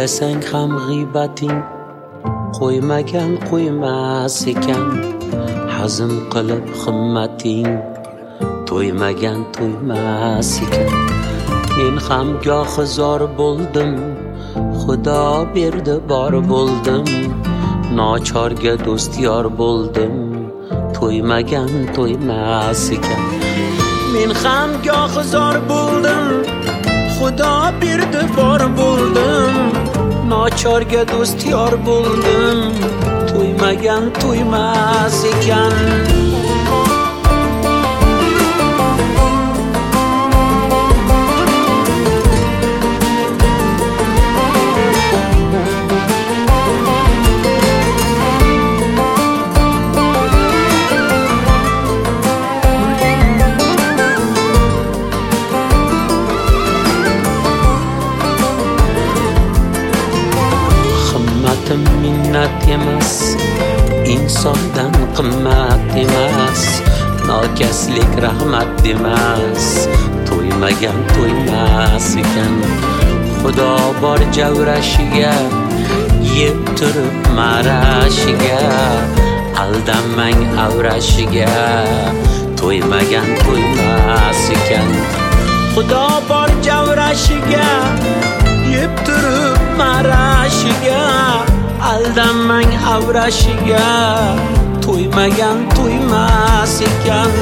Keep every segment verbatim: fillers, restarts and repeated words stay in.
siylasang ham g'iybating qo'ymagan qo'ymas ekan. Hazm qilib himmating to'ymagan to'ymas ekan. Men ham gohi zor bo'ldim, Xudo berdi bor bo'ldim. Nochorga do'st yor bo'ldim, to'ymagan to'ymas ekan. Men ham gohi zor bo'ldim, Xudo berdi bor bo'ldim. Nochorga do'st yor bo'ldim, to'ymagan to'ymas ekan. Minnat emas, insondan qimmat emas. Nokaslik rahmat demas, to'ymagan to'ymas ekan. Xudo bor javrashiga, yeb turib marashiga. Aldanmang avrashiga, to'ymagan to'ymas ekan. Xudo bor javrashiga, yeb turib marashiga. Aldanmang avrashiga, to'ymagan to'ymas ekan.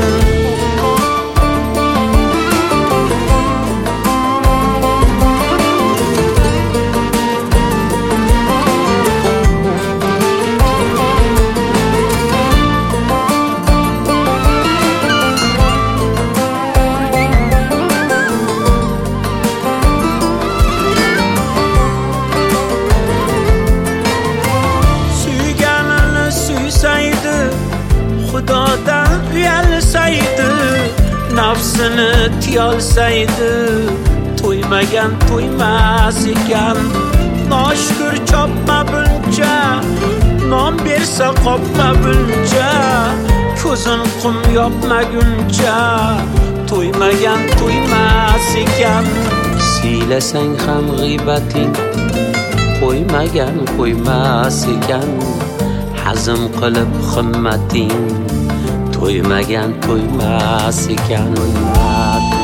Xudodan uyalsaydi, nafsini tiyolsaydi, to'ymagan to'ymas ekan. Noshukr chopma buncha, non bersa qopma buncha. Ko'zin qum yopmaguncha, to'ymagan to'ymas ekan. Siylasang ham g'iybating qo'ymagan qo'ymas ekan. Hazm qilib himmating to'ymagan to'ymas ekan.